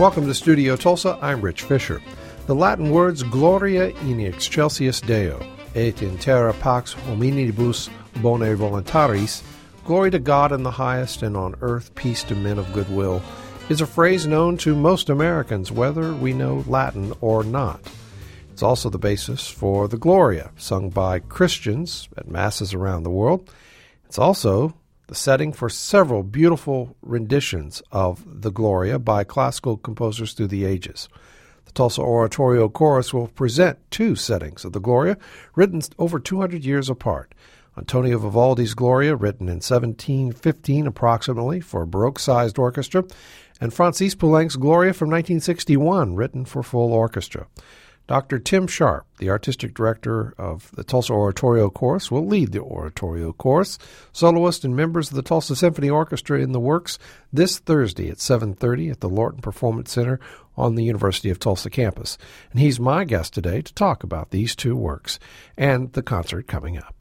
Welcome to Studio Tulsa. I'm Rich Fisher. The Latin words Gloria in excelsis Deo et in terra pax hominibus bone voluntaris, glory to God in the highest, and on earth peace to men of good will, is a phrase known to most Americans, whether we know Latin or not. It's also the basis for the Gloria, sung by Christians at masses around the world. It's also the setting for several beautiful renditions of the Gloria by classical composers through the ages. The Tulsa Oratorio Chorus will present two settings of the Gloria, written over 200 years apart. Antonio Vivaldi's Gloria, written in 1715 approximately for a Baroque-sized orchestra, and Francis Poulenc's Gloria from 1961, written for full orchestra. Dr. Tim Sharp, the artistic director of the Tulsa Oratorio Chorus, will lead the Oratorio Chorus. Soloists and members of the Tulsa Symphony Orchestra in the works this Thursday at 7:30 at the Lorton Performance Center on the University of Tulsa campus. And he's my guest today to talk about these two works and the concert coming up.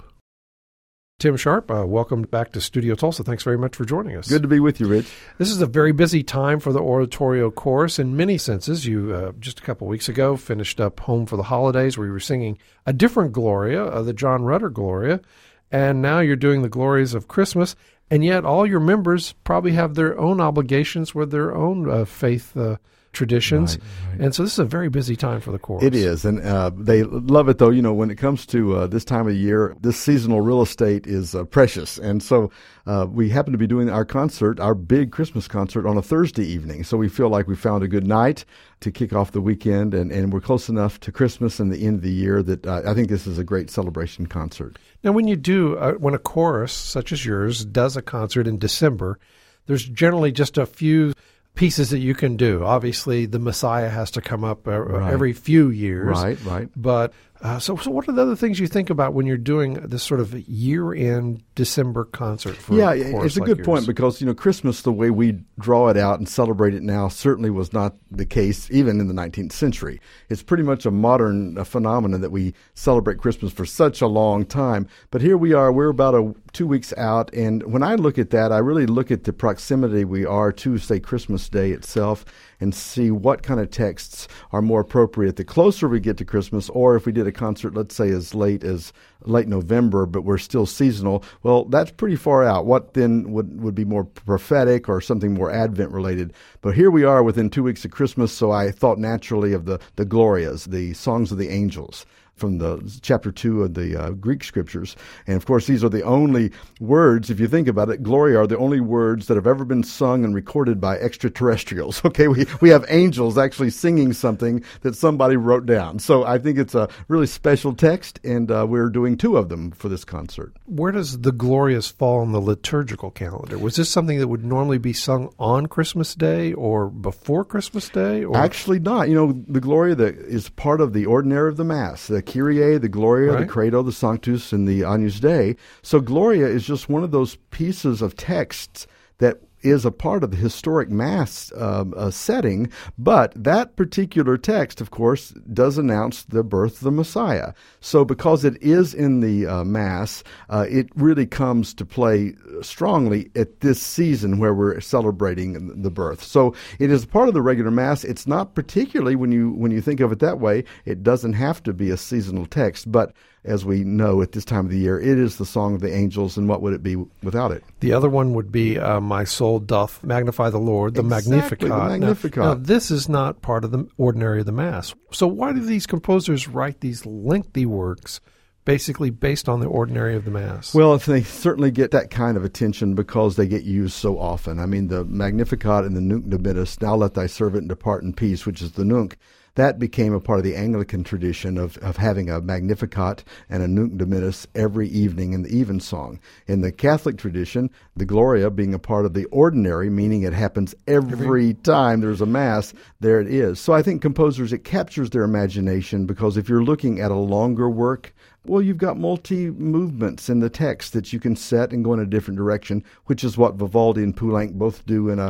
Tim Sharp, welcome back to Studio Tulsa. Thanks very much for joining us. Good to be with you, Rich. This is a very busy time for the Oratorio Chorus in many senses. You, just a couple weeks ago, finished up Home for the Holidays, where you were singing a different Gloria, the John Rutter Gloria, and now you're doing the Glorias of Christmas, and yet all your members probably have their own obligations with their own faith traditions. Right. And so this is a very busy time for the chorus. It is, and they love it, though. You know, when it comes to this time of year, this seasonal real estate is precious. And so we happen to be doing our concert, our big Christmas concert, on a Thursday evening. So we feel like we found a good night to kick off the weekend, and we're close enough to Christmas and the end of the year that I think this is a great celebration concert. Now, when you do, when a chorus such as yours does a concert in December, there's generally just a few pieces that you can do. Obviously, the Messiah has to come up every few years. Right. But so what are the other things you think about when you're doing this sort of year-end December concert for a chorus it's a like good yours? point, because, you know, Christmas, the way we draw it out and celebrate it now, certainly was not the case even in the 19th century. It's pretty much a modern phenomenon that we celebrate Christmas for such a long time. But here we are, we're about 2 weeks out, and when I look at that, I really look at the proximity we are to, say, Christmas Day itself, and see what kind of texts are more appropriate the closer we get to Christmas, or if we did a concert, let's say, as late November, but we're still seasonal, well, that's pretty far out. What then would be more prophetic or something more Advent related? But here we are within 2 weeks of Christmas, so I thought naturally of the Glorias, the songs of the angels, from the chapter 2 of the Greek scriptures. And of course, these are the only words, if you think about it, Gloria are the only words that have ever been sung and recorded by extraterrestrials. Okay, we have angels actually singing something that somebody wrote down. So I think it's a really special text, and we're doing two of them for this concert. Where does the Glorias fall on the liturgical calendar? Was this something that would normally be sung on Christmas Day or before Christmas Day? Or? Actually not. You know, the Gloria that is part of the ordinary of the Mass, the Kyrie, the Gloria, right, the Credo, the Sanctus, and the Agnus Dei. So Gloria is just one of those pieces of texts that is a part of the historic Mass setting, but that particular text, of course, does announce the birth of the Messiah. So because it is in the Mass, it really comes to play strongly at this season where we're celebrating the birth. So it is part of the regular Mass. It's not particularly, when you think of it that way, it doesn't have to be a seasonal text, but as we know at this time of the year, it is the song of the angels, and what would it be without it? The other one would be My Soul Doth Magnify the Lord, the Magnificat. Magnificat. The Magnificat. Now, this is not part of the ordinary of the Mass. So why do these composers write these lengthy works basically based on the ordinary of the Mass? Well, if they certainly get that kind of attention because they get used so often. I mean, the Magnificat and the Nunc Dimittis, Now Let Thy Servant Depart in Peace, which is the Nunc, that became a part of the Anglican tradition of having a Magnificat and a Nunc Dimittis every evening in the evensong. In the Catholic tradition, the Gloria being a part of the ordinary, meaning it happens every time there's a Mass, there it is. So I think composers, it captures their imagination, because if you're looking at a longer work, well, you've got multi-movements in the text that you can set and go in a different direction, which is what Vivaldi and Poulenc both do in a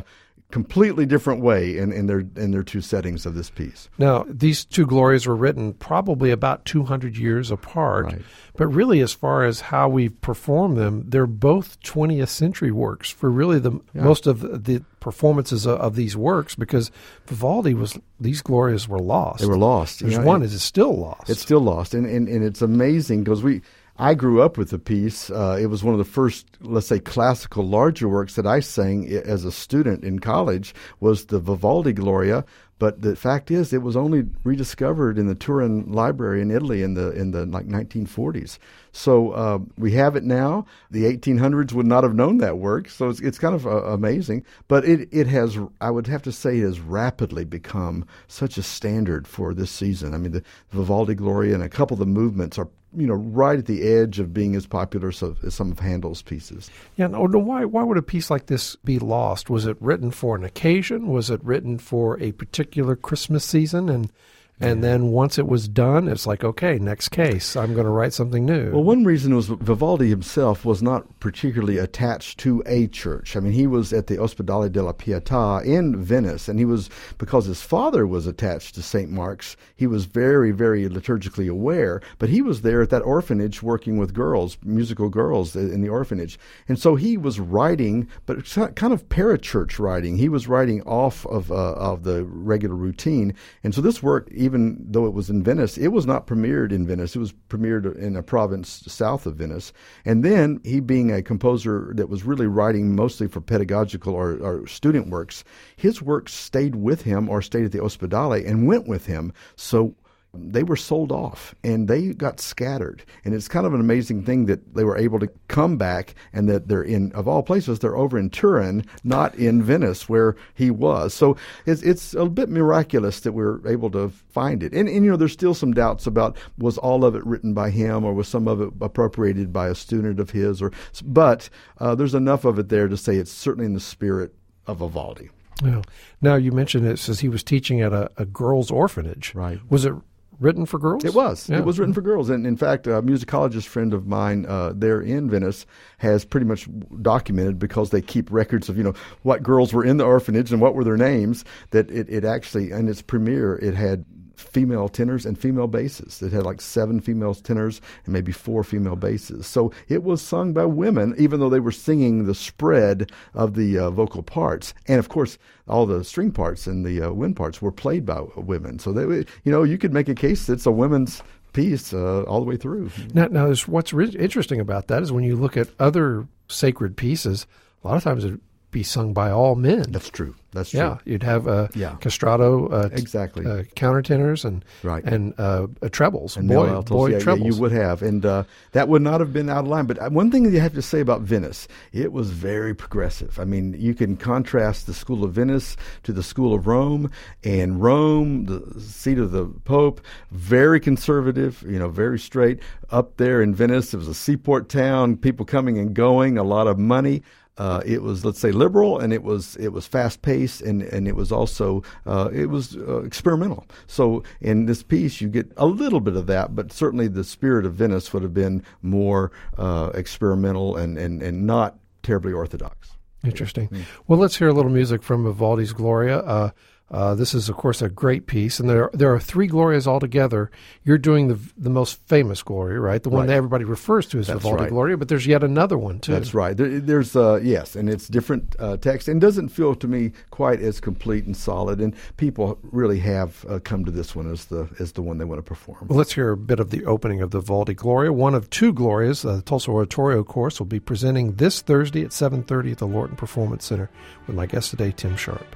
completely different way in their two settings of this piece. Now, these two Glorias were written probably about 200 years apart, Right. but really as far as how we perform them, they're both 20th century works for really most of the performances of these works, because Vivaldi these Glorias were lost. They were lost. There's one that is still lost. It's still lost, and it's amazing because I grew up with the piece. It was one of the first, let's say, classical larger works that I sang as a student in college, was the Vivaldi Gloria. But the fact is, it was only rediscovered in the Turin Library in Italy in the 1940s. So we have it now. The 1800s would not have known that work, so it's kind of amazing. But it has, I would have to say, it has rapidly become such a standard for this season. I mean, the Vivaldi Gloria and a couple of the movements are, right at the edge of being as popular as some of Handel's pieces. Yeah. No, why would a piece like this be lost? Was it written for an occasion? Was it written for a particular Christmas season? And then once it was done, it's like, okay, next case, I'm going to write something new. Well, one reason was Vivaldi himself was not particularly attached to a church. I mean, he was at the Ospedale della Pietà in Venice, and because his father was attached to St. Mark's, he was very, very liturgically aware, but he was there at that orphanage working with girls, musical girls in the orphanage. And so he was writing, but it's kind of parachurch writing. He was writing off of the regular routine. And so this work, even though it was in Venice, it was not premiered in Venice. It was premiered in a province south of Venice. And then he, being a composer that was really writing mostly for pedagogical or student works, his works stayed with him or stayed at the Ospedale and went with him. So they were sold off and they got scattered. And it's kind of an amazing thing that they were able to come back, and that they're of all places, they're over in Turin, not in Venice where he was. So it's a bit miraculous that we're able to find it. And there's still some doubts about, was all of it written by him or was some of it appropriated by a student of his? But there's enough of it there to say it's certainly in the spirit of Vivaldi. Yeah. Now, you mentioned it says he was teaching at a girls' orphanage. Right. Was it written for girls? It was. Yeah. It was written for girls. And in fact, a musicologist friend of mine there in Venice has pretty much documented, because they keep records of, what girls were in the orphanage and what were their names, that it actually, in its premiere, it had female tenors and female basses. It had like 7 female tenors and maybe 4 female basses. So it was sung by women, even though they were singing the spread of the vocal parts. And of course, all the string parts and the wind parts were played by women. So they, you could make a case that it's a women's piece all the way through. Now what's interesting about that is when you look at other sacred pieces, a lot of times it'd be sung by all men. That's true. That's true. Yeah, you'd have castrato, exactly, countertenors, and right, and trebles, and boy trebles. Yeah, you would have, and that would not have been out of line. But one thing that you have to say about Venice, it was very progressive. I mean, you can contrast the School of Venice to the School of Rome, and Rome, the seat of the Pope, very conservative, very straight. Up there in Venice, it was a seaport town, people coming and going, a lot of money. It was, let's say, liberal, and it was fast paced, and it was also experimental. So in this piece, you get a little bit of that, but certainly the spirit of Venice would have been more experimental and not terribly orthodox. Interesting. Well, let's hear a little music from Vivaldi's Gloria. This is, of course, a great piece, and there are 3 Glorias altogether. You're doing the most famous Gloria, right? The one that everybody refers to as Vivaldi Gloria, but there's yet another one, too. That's right. There's yes, and it's different text, and doesn't feel to me quite as complete and solid, and people really have come to this one as the one they want to perform. Well, let's hear a bit of the opening of the Vivaldi Gloria. One of 2 Glorias, the Tulsa Oratorio Course, will be presenting this Thursday at 7:30 at the Lorton Performance Center with my guest today, Tim Sharp.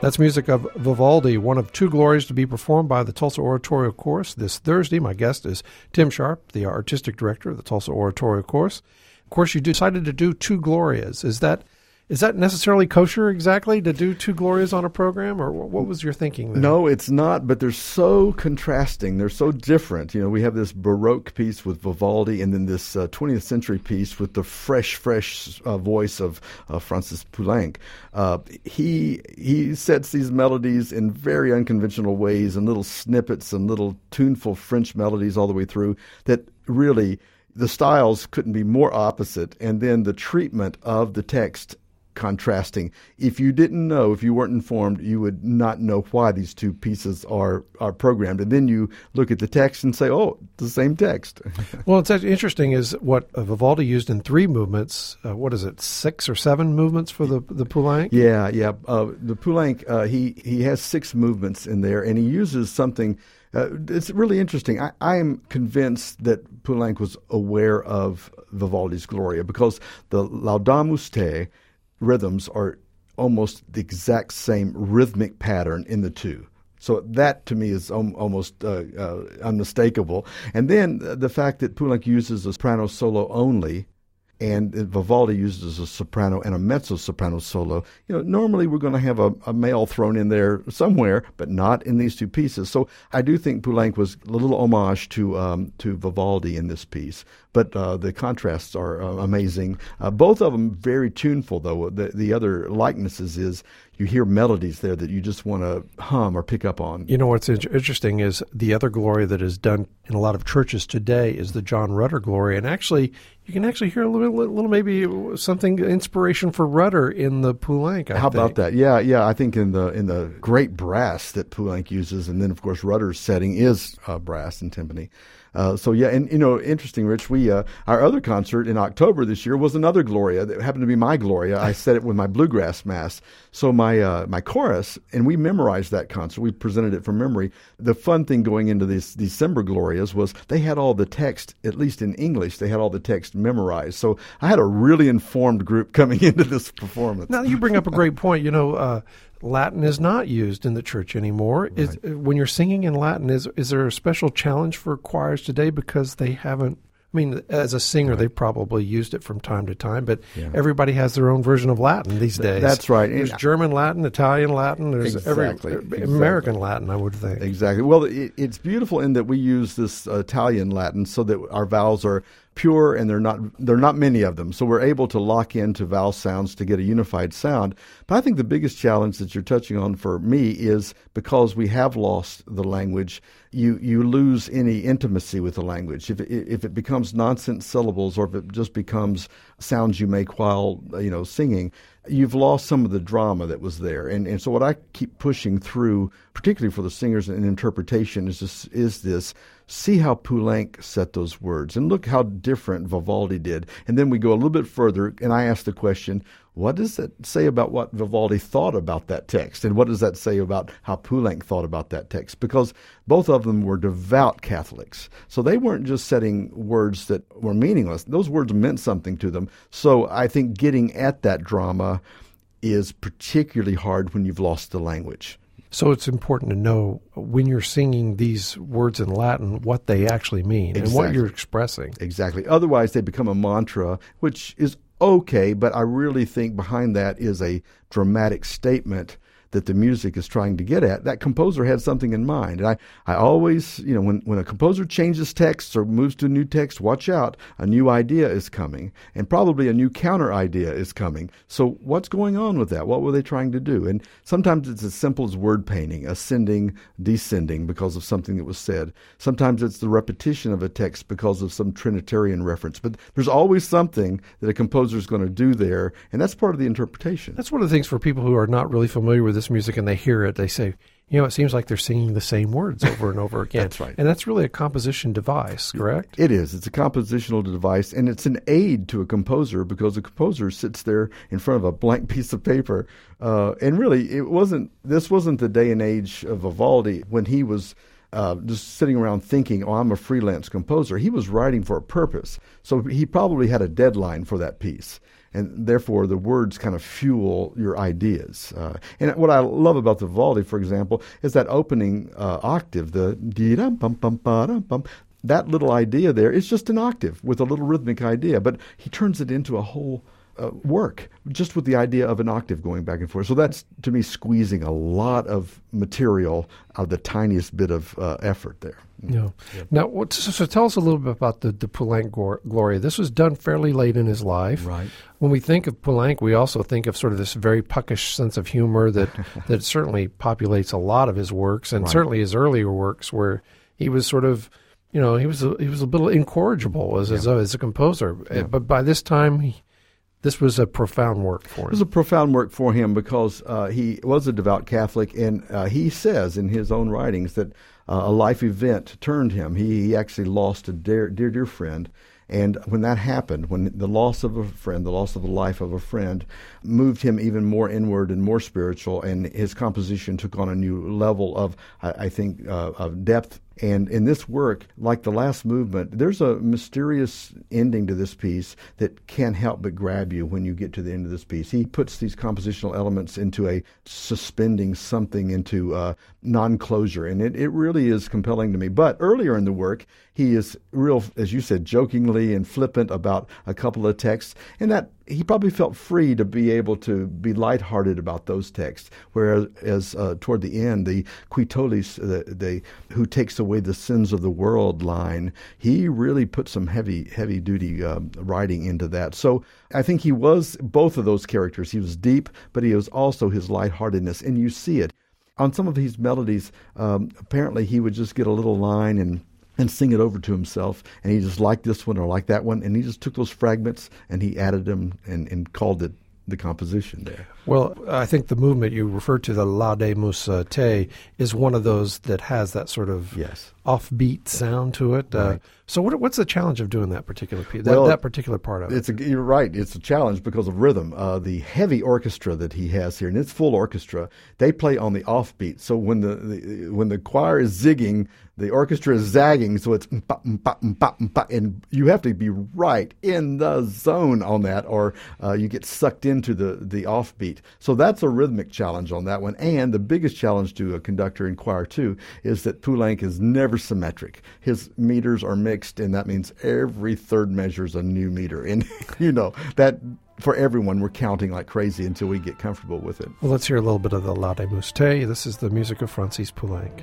That's music of Vivaldi, one of two glories to be performed by the Tulsa Oratorio Chorus this Thursday. My guest is Tim Sharp, the artistic director of the Tulsa Oratorio Chorus. Of course, you decided to do two Glorias. Is that necessarily kosher exactly to do two Glorias on a program, or what was your thinking there? No, it's not, but they're so contrasting. They're so different. You know, we have this Baroque piece with Vivaldi and then this 20th century piece with the fresh voice of Francis Poulenc. He sets these melodies in very unconventional ways and little snippets and little tuneful French melodies all the way through that really the styles couldn't be more opposite. And then the treatment of the text contrasting. If you didn't know, if you weren't informed, you would not know why these two pieces are programmed. And then you look at the text and say, oh, it's the same text. Well, it's actually interesting is what Vivaldi used in three movements. What is it, 6 or 7 movements for the Poulenc? Yeah. The Poulenc, he has 6 movements in there, and he uses something. It's really interesting. I am convinced that Poulenc was aware of Vivaldi's Gloria because the Laudamus Te rhythms are almost the exact same rhythmic pattern in the two. So that, to me, is almost unmistakable. And then the fact that Poulenc uses a soprano solo only, and Vivaldi uses a soprano and a mezzo-soprano solo. You know, normally we're going to have a male thrown in there somewhere, but not in these two pieces. So I do think Poulenc was a little homage to Vivaldi in this piece. But the contrasts are amazing. Both of them very tuneful, though. The other likenesses is you hear melodies there that you just want to hum or pick up on. You know, what's interesting is the other Gloria that is done in a lot of churches today is the John Rutter Gloria. And actually, you can actually hear a little maybe something, inspiration for Rutter in the Poulenc, I How think. about that? Yeah. I think in the great brass that Poulenc uses, and then, of course, Rutter's setting is brass and timpani. And you know, interesting, Rich, our other concert in October this year was another Gloria that happened to be my Gloria. I said it with my bluegrass mass. So my chorus, and we memorized that concert. We presented it from memory. The fun thing going into these December Glorias was they had all the text, at least in English, they had all the text memorized. So I had a really informed group coming into this performance. Now, you bring up a great point. You know, Latin is not used in the church anymore. Right. When you're singing in Latin, is there a special challenge for choirs today because they haven't? I mean, as a singer, right, they've probably used it from time to time, but everybody has their own version of Latin these days. That's right. There's German Latin, Italian Latin, there's American Latin, I would think. Exactly. Well, it's beautiful in that we use this Italian Latin so that our vowels are pure, and there are not many of them. So we're able to lock into vowel sounds to get a unified sound. But I think the biggest challenge that you're touching on for me is because we have lost the language, you lose any intimacy with the language. If it becomes nonsense syllables, or if it just becomes sounds you make while singing, you've lost some of the drama that was there. And so what I keep pushing through, particularly for the singers in interpretation, is this. See how Poulenc set those words, and look how different Vivaldi did. And then we go a little bit further, and I ask the question, what does that say about what Vivaldi thought about that text? And what does that say about how Poulenc thought about that text? Because both of them were devout Catholics. So they weren't just setting words that were meaningless. Those words meant something to them. So I think getting at that drama is particularly hard when you've lost the language. So it's important to know when you're singing these words in Latin what they actually mean and what you're expressing. Exactly. Otherwise, they become a mantra, which is okay, but I really think behind that is a dramatic statement that the music is trying to get at. That composer had something in mind. And I always, when a composer changes texts or moves to a new text, watch out. A new idea is coming, and probably a new counter idea is coming. So what's going on with that? What were they trying to do? And sometimes it's as simple as word painting, ascending, descending because of something that was said. Sometimes it's the repetition of a text because of some Trinitarian reference. But there's always something that a composer is going to do there, and that's part of the interpretation. That's one of the things for people who are not really familiar with this music and they hear it, they say, it seems like they're singing the same words over and over again. That's right. And that's really a composition device, correct? It is. It's a compositional device, and it's an aid to a composer because the composer sits there in front of a blank piece of paper. And really, this wasn't the day and age of Vivaldi when he was just sitting around thinking, I'm a freelance composer. He was writing for a purpose. So he probably had a deadline for that piece. and therefore the words kind of fuel your ideas. And what I love about the Vivaldi, for example, is that opening octave, the dee-dum-bum-bum-ba-dum-bum. That little idea there is just an octave with a little rhythmic idea, but he turns it into a whole work just with the idea of an octave going back and forth. So that's, to me, squeezing a lot of material out of the tiniest bit of effort there. Yeah. Now, so tell us a little bit about the Poulenc Gloria. This was done fairly late in his life. Right. When we think of Poulenc, we also think of sort of this very puckish sense of humor that certainly populates a lot of his works, and certainly his earlier works, where he was sort of, he was a little incorrigible as a composer. Yeah. But by this time, this was a profound work for him. It was a profound work for him because he was a devout Catholic, and he says in his own writings that a life event turned him. He actually lost a dear friend, and when that happened, when the loss of a friend, the loss of the life of a friend, moved him even more inward and more spiritual, and his composition took on a new level of, I think, of depth. And in this work, like the last movement, there's a mysterious ending to this piece that can't help but grab you when you get to the end of this piece. He puts these compositional elements into a suspending something into non-closure, and it really is compelling to me. But earlier in the work, he is real, as you said, jokingly and flippant about a couple of texts, and that he probably felt free to be able to be lighthearted about those texts, whereas toward the end, the qui tollis, the who takes away the sins of the world line, he really put some heavy-duty writing into that. So I think he was both of those characters. He was deep, but he was also his lightheartedness, and you see it. On some of his melodies, apparently he would just get a little line and sing it over to himself, and he just liked this one or liked that one, and he just took those fragments and he added them and called it the composition there. Well, I think the movement you referred to, the Laudemus Te, is one of those that has that sort of offbeat sound to it. Right. So what's the challenge of doing that particular piece, that particular part of it? You're right. It's a challenge because of rhythm. The heavy orchestra that he has here, and it's full orchestra, they play on the offbeat. So when the choir is zigging, the orchestra is zagging, so it's and you have to be right in the zone on that, or you get sucked into the offbeat. So that's a rhythmic challenge on that one. And the biggest challenge to a conductor in choir too is that Poulenc is never symmetric. His meters are mixed, and that means every third measure is a new meter. And that for everyone, we're counting like crazy until we get comfortable with it. Well, let's hear a little bit of the Laudemus Te. This is the music of Francis Poulenc.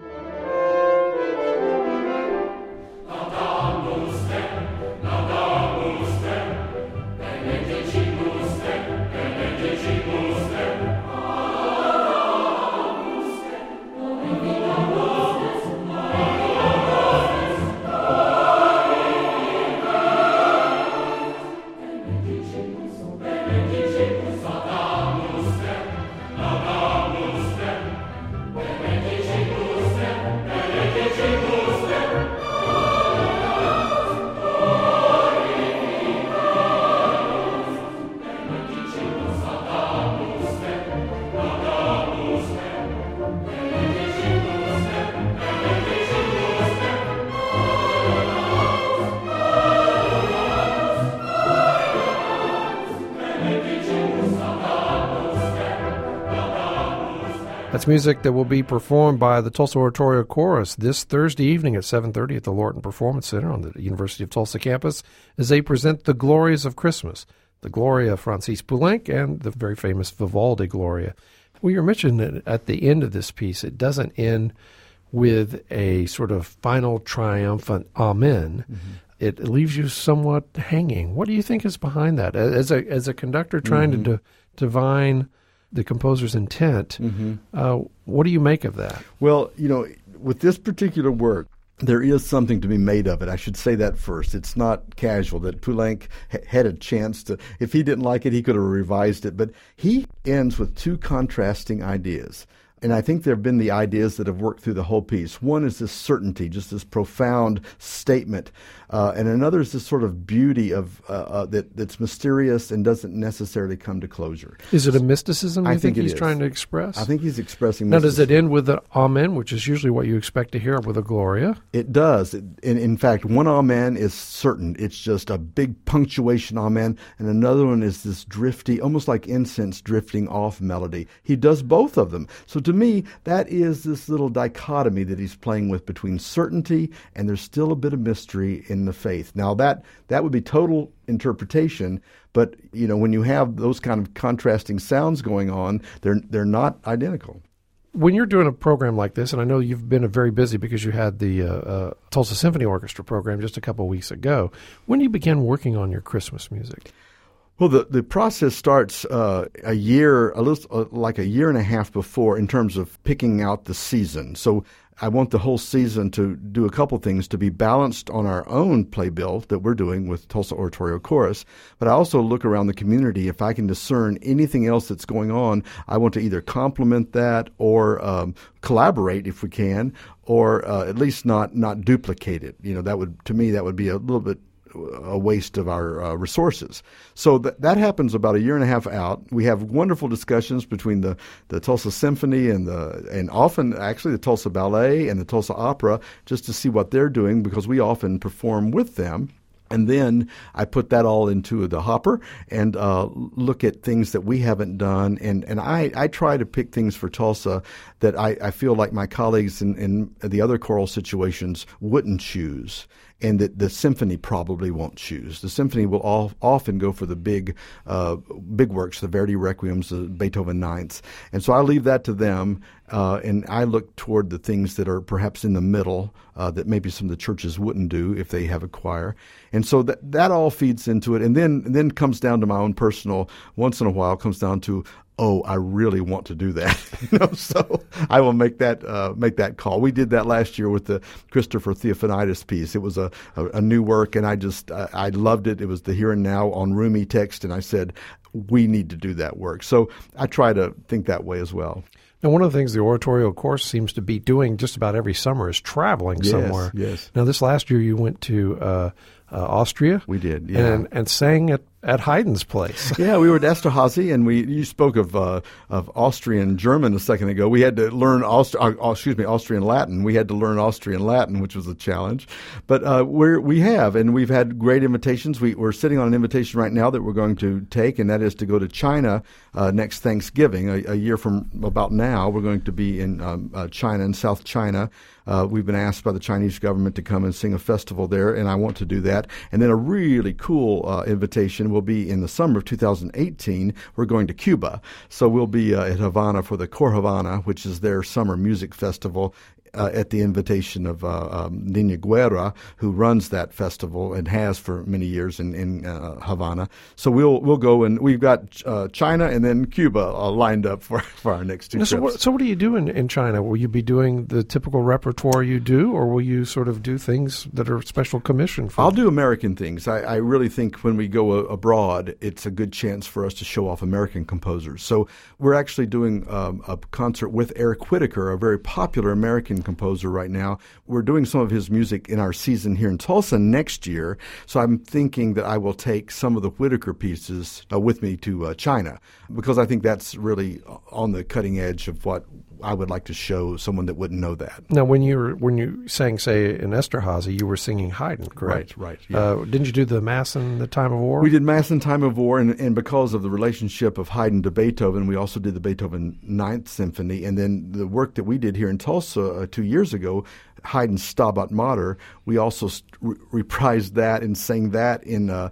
That's music that will be performed by the Tulsa Oratorio Chorus this Thursday evening at 7:30 at the Lorton Performance Center on the University of Tulsa campus as they present the Glorias of Christmas, the Gloria of Francis Poulenc and the very famous Vivaldi Gloria. Well, you mentioned that at the end of this piece, it doesn't end with a sort of final triumphant amen. Mm-hmm. It leaves you somewhat hanging. What do you think is behind that? As a conductor trying to divine the composer's intent, what do you make of that? Well, with this particular work, there is something to be made of it. I should say that first. It's not casual that Poulenc had a chance to, if he didn't like it, he could have revised it. But he ends with two contrasting ideas. And I think there have been the ideas that have worked through the whole piece. One is this certainty, just this profound statement. And another is this sort of beauty of that's mysterious and doesn't necessarily come to closure. Is it a mysticism you think he's is. trying to express? I think he's expressing Now, mysticism. does it end with the Amen, which is usually what you expect to hear with a Gloria? It does. In fact, one Amen is certain. It's just a big punctuation Amen, and another one is this drifty, almost like incense drifting off melody. He does both of them. So to me, that is this little dichotomy that he's playing with between certainty and there's still a bit of mystery in the faith. Now, that would be total interpretation, but when you have those kind of contrasting sounds going on, they're not identical. When you're doing a program like this, and I know you've been very busy because you had the Tulsa Symphony Orchestra program just a couple of weeks ago, when do you begin working on your Christmas music? Well, the process starts a year and a half before in terms of picking out the season. So I want the whole season to do a couple things, to be balanced on our own playbill that we're doing with Tulsa Oratorio Chorus, but I also look around the community. If I can discern anything else that's going on, I want to either complement that or collaborate if we can, or at least not duplicate it. That would be a little bit a waste of our resources. So that happens about a year and a half out. We have wonderful discussions between the Tulsa Symphony and often actually the Tulsa Ballet and the Tulsa Opera, just to see what they're doing, because we often perform with them. And then I put that all into the hopper and look at things that we haven't done. And I try to pick things for Tulsa that I feel like my colleagues in the other choral situations wouldn't choose, and that the symphony probably won't choose. The symphony will often go for the big works, the Verdi Requiems, the Beethoven Ninths. And so I leave that to them, and I look toward the things that are perhaps in the middle that maybe some of the churches wouldn't do if they have a choir. And so that all feeds into it. And then comes down to my own personal, once in a while, comes down to, I really want to do that. So I will make that call. We did that last year with the Christopher Theophanitis piece. It was a new work, and I loved it. It was the Here and Now on Rumi text, and I said, we need to do that work. So I try to think that way as well. Now, one of the things the oratorio course seems to be doing just about every summer is traveling somewhere. Yes. Now, this last year you went to Austria. We did, yeah. And sang at Haydn's place. Yeah, we were at Esterhazy, and you spoke of Austrian German a second ago. We had to learn Austrian Latin. We had to learn Austrian Latin, which was a challenge. But we've had great invitations. We're sitting on an invitation right now that we're going to take, and that is to go to China next Thanksgiving, a year from about now. We're going to be in China, in South China. We've been asked by the Chinese government to come and sing a festival there, and I want to do that. And then a really cool invitation will be in the summer of 2018. We're going to Cuba. So we'll be at Havana for the Cor Havana, which is their summer music festival, at the invitation of Nina Guerra, who runs that festival and has for many years in Havana. So we'll go, and we've got China and then Cuba lined up for our next two trips. So what do you do in China? Will you be doing the typical repertoire you do, or will you sort of do things that are special commission for? I'll do American things. I really think when we go abroad, it's a good chance for us to show off American composers. So we're actually doing a concert with Eric Whitaker, a very popular American composer right now. We're doing some of his music in our season here in Tulsa next year. So I'm thinking that I will take some of the Whitaker pieces with me to China, because I think that's really on the cutting edge of what I would like to show someone that wouldn't know that. Now, when you sang, say, in Esterhazy, you were singing Haydn, correct? Right. Yeah. Didn't you do the Mass in the Time of War? We did Mass in Time of War, and because of the relationship of Haydn to Beethoven, we also did the Beethoven Ninth Symphony, and then the work that we did here in Tulsa 2 years ago, Haydn's Stabat Mater, we also reprised that and sang that in the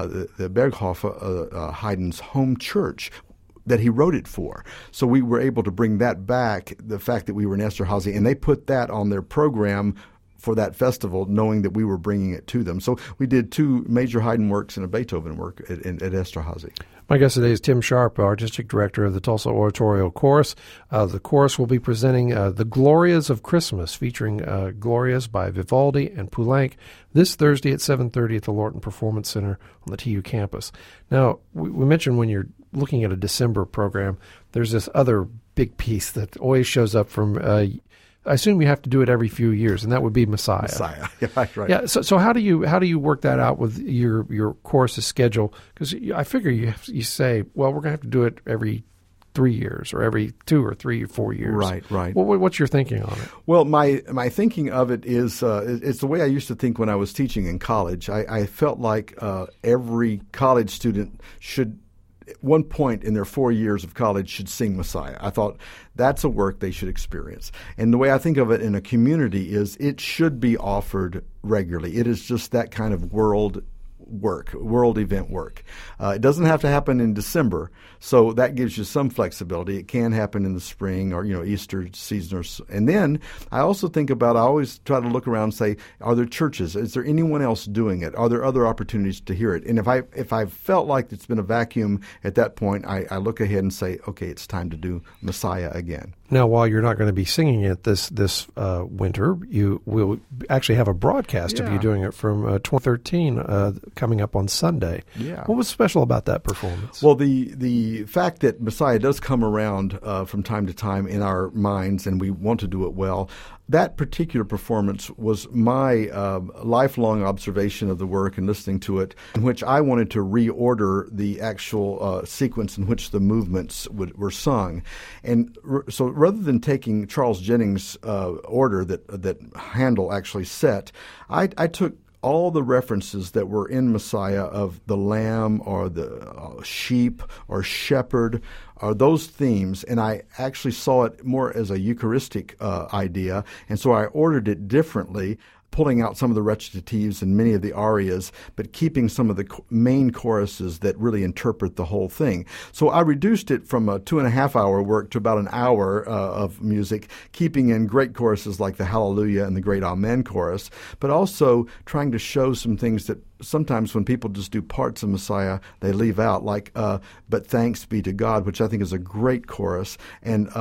Berghof, Haydn's home church that he wrote it for. So we were able to bring that back, the fact that we were in Esterhazy, and they put that on their program for that festival, knowing that we were bringing it to them. So we did two major Haydn works and a Beethoven work at Esterhazy. My guest today is Tim Sharp, Artistic Director of the Tulsa Oratorio Chorus. The chorus will be presenting The Glorias of Christmas, featuring Glorias by Vivaldi and Poulenc, this Thursday at 7:30 at the Lorton Performance Center on the TU campus. Now, we mentioned when you're looking at a December program, there's this other big piece that always shows up from, I assume you have to do it every few years, and that would be Messiah. Messiah, yeah, right. Yeah. So how do you work that out with your course's schedule? Because I figure you say, well, we're going to have to do it every 3 years or every 2 or 3 or 4 years. Right. What's your thinking on it? Well, my thinking of it is it's the way I used to think when I was teaching in college. I felt like every college student should, at one point in their 4 years of college, should sing Messiah. I thought that's a work they should experience. And the way I think of it in a community is it should be offered regularly. It is just that kind of world event work. It doesn't have to happen in December, so that gives you some flexibility. It can happen in the spring or, Easter season. And then I also think about, I always try to look around and say, are there churches? Is there anyone else doing it? Are there other opportunities to hear it? And if I felt like it's been a vacuum at that point, I look ahead and say, okay, it's time to do Messiah again. Now, while you're not going to be singing it this winter, you will actually have a broadcast of you doing it from 2013 coming up on Sunday. Yeah. What was special about that performance? Well, the fact that Messiah does come around from time to time in our minds, and we want to do it well, that particular performance was my lifelong observation of the work and listening to it, in which I wanted to reorder the actual sequence in which the movements were sung. And so rather than taking Charles Jennings' order that Handel actually set, I took all the references that were in Messiah of the lamb or the sheep or shepherd or those themes, and I actually saw it more as a Eucharistic idea, and so I ordered it differently, pulling out some of the recitatives and many of the arias, but keeping some of the main choruses that really interpret the whole thing. So I reduced it from a 2.5-hour work to about an hour of music, keeping in great choruses like the Hallelujah and the Great Amen chorus, but also trying to show some things that sometimes when people just do parts of Messiah, they leave out, like But Thanks Be to God, which I think is a great chorus, and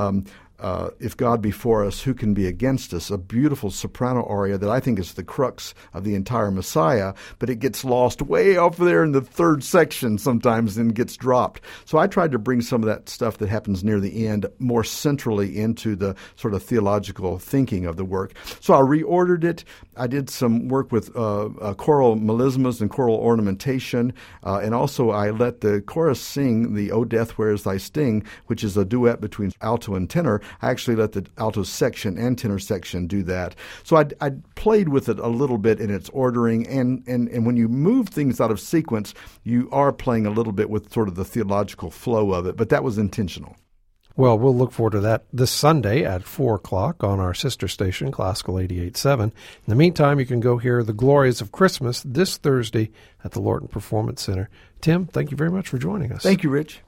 If God Be For Us, Who Can Be Against Us? A beautiful soprano aria that I think is the crux of the entire Messiah, but it gets lost way off there in the third section sometimes and gets dropped. So I tried to bring some of that stuff that happens near the end more centrally into the sort of theological thinking of the work. So I reordered it. I did some work with choral melismas and choral ornamentation, and also I let the chorus sing the O Death, Where Is Thy Sting, which is a duet between alto and tenor. I actually let the alto section and tenor section do that. So I played with it a little bit in its ordering, and when you move things out of sequence, you are playing a little bit with sort of the theological flow of it, but that was intentional. Well, we'll look forward to that this Sunday at 4 o'clock on our sister station, Classical 88.7. In the meantime, you can go hear The Glories of Christmas this Thursday at the Lorton Performance Center. Tim, thank you very much for joining us. Thank you, Rich.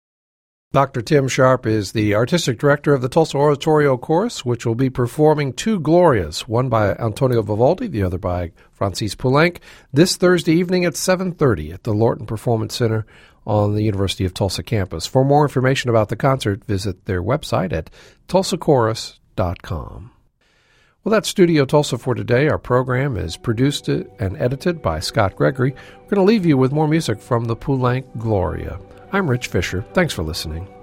Dr. Tim Sharp is the artistic director of the Tulsa Oratorio Chorus, which will be performing two Glorias, one by Antonio Vivaldi, the other by Francis Poulenc, this Thursday evening at 7:30 at the Lorton Performance Center on the University of Tulsa campus. For more information about the concert, visit their website at tulsachorus.com. Well, that's Studio Tulsa for today. Our program is produced and edited by Scott Gregory. We're going to leave you with more music from the Poulenc Gloria. I'm Rich Fisher. Thanks for listening.